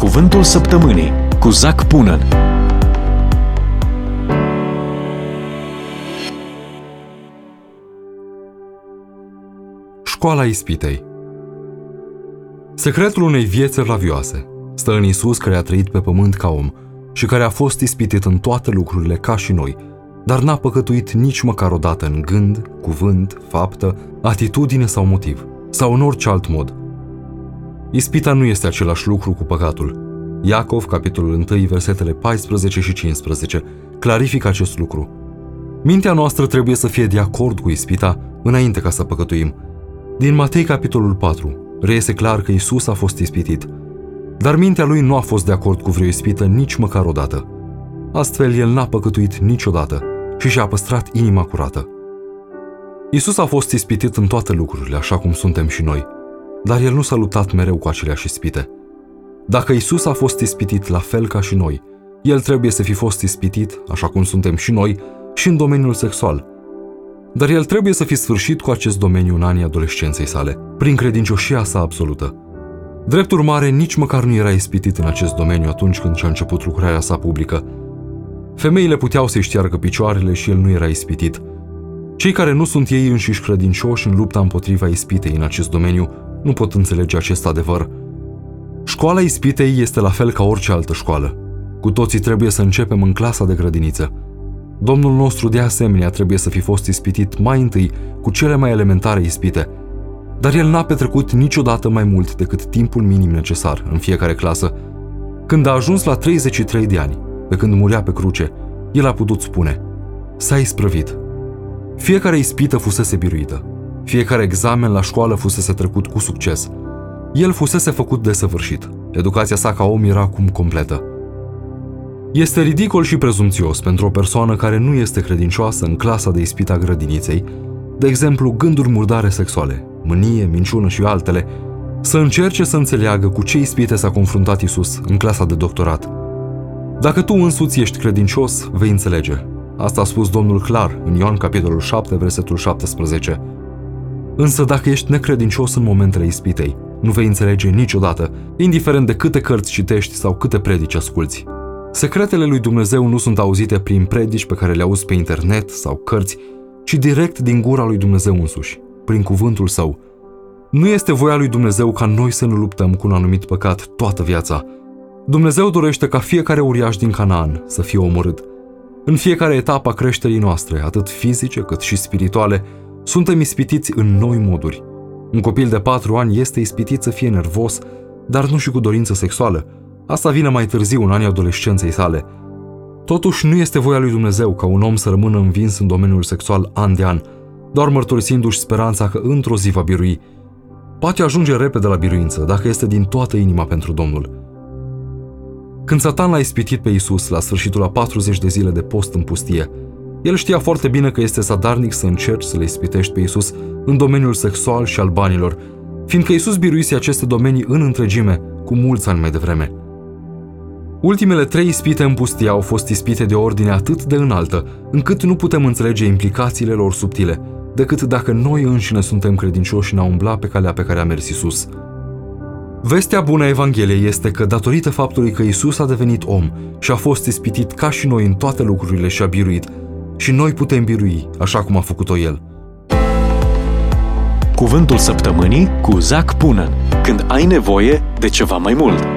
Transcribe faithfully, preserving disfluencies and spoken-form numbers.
Cuvântul săptămânii cu Zac Punan. Școala ispitei. Secretul unei vieți evlavioase stă în Iisus, care a trăit pe pământ ca om și care a fost ispitit în toate lucrurile ca și noi, dar n-a păcătuit nici măcar o dată în gând, cuvânt, faptă, atitudine sau motiv, sau în orice alt mod. Ispita nu este același lucru cu păcatul. Iacov, capitolul unu, versetele paisprezece și cincisprezece, clarifică acest lucru. Mintea noastră trebuie să fie de acord cu ispita înainte ca să păcătuim. Din Matei, capitolul patru, reiese clar că Iisus a fost ispitit, dar mintea lui nu a fost de acord cu vreo ispită nici măcar o dată. Astfel, el n-a păcătuit niciodată și și-a păstrat inima curată. Iisus a fost ispitit în toate lucrurile, așa cum suntem și noi, dar el nu s-a luptat mereu cu aceleași ispite. Dacă Iisus a fost ispitit la fel ca și noi, el trebuie să fi fost ispitit, așa cum suntem și noi, și în domeniul sexual. Dar el trebuie să fi sfârșit cu acest domeniu în anii adolescenței sale, prin credincioșia sa absolută. Drept urmare, nici măcar nu era ispitit în acest domeniu atunci când și-a început lucrarea sa publică. Femeile puteau să-i șteargă picioarele și el nu era ispitit. Cei care nu sunt ei înșiși credincioși în lupta împotriva ispitei în acest domeniu nu pot înțelege acest adevăr. Școala ispitei este la fel ca orice altă școală. Cu toții trebuie să începem în clasa de grădiniță. Domnul nostru de asemenea trebuie să fi fost ispitit mai întâi cu cele mai elementare ispite, dar el n-a petrecut niciodată mai mult decât timpul minim necesar în fiecare clasă. Când a ajuns la treizeci și trei de ani, pe când murea pe cruce, el a putut spune: s-a isprăvit. Fiecare ispită fusese biruită. Fiecare examen la școală fusese trecut cu succes. El fusese făcut desăvârșit. Educația sa ca om era acum completă. Este ridicol și prezumțios pentru o persoană care nu este credincioasă în clasa de ispită a grădiniței, de exemplu gânduri murdare sexuale, mânie, minciună și altele, să încerce să înțeleagă cu ce ispite s-a confruntat Iisus în clasa de doctorat. Dacă tu însuți ești credincios, vei înțelege. Asta a spus Domnul clar în Ioan, capitolul șapte, versetul șaptesprezece. Însă dacă ești necredincios în momentele ispitei, nu vei înțelege niciodată, indiferent de câte cărți citești sau câte predici asculți. Secretele lui Dumnezeu nu sunt auzite prin predici pe care le auzi pe internet sau cărți, ci direct din gura lui Dumnezeu însuși, prin cuvântul său. Nu este voia lui Dumnezeu ca noi să ne luptăm cu un anumit păcat toată viața. Dumnezeu dorește ca fiecare uriaș din Canaan să fie omorât. În fiecare etapă a creșterii noastre, atât fizice cât și spirituale, suntem ispitiți în noi moduri. Un copil de patru ani este ispitit să fie nervos, dar nu și cu dorință sexuală. Asta vine mai târziu, în anii adolescenței sale. Totuși, nu este voia lui Dumnezeu ca un om să rămână învins în domeniul sexual an de an, doar mărturisindu-și speranța că într-o zi va birui. Poate ajunge repede la biruință, dacă este din toată inima pentru Domnul. Când Satan l-a ispitit pe Iisus la sfârșitul a patruzeci de zile de post în pustie, el știa foarte bine că este zadarnic să încerci să le ispitești pe Iisus în domeniul sexual și al banilor, fiindcă Iisus biruise aceste domenii în întregime cu mulți ani mai devreme. Ultimele trei ispite în pustie au fost ispite de ordine atât de înaltă, încât nu putem înțelege implicațiile lor subtile, decât dacă noi înșine suntem credincioși în a umbla pe calea pe care a mers Iisus. Vestea bună a Evangheliei este că, datorită faptului că Iisus a devenit om și a fost ispitit ca și noi în toate lucrurile și a biruit, și noi putem birui așa cum a făcut-o El. Cuvântul săptămânii cu Zac Punan. Când ai nevoie de ceva mai mult.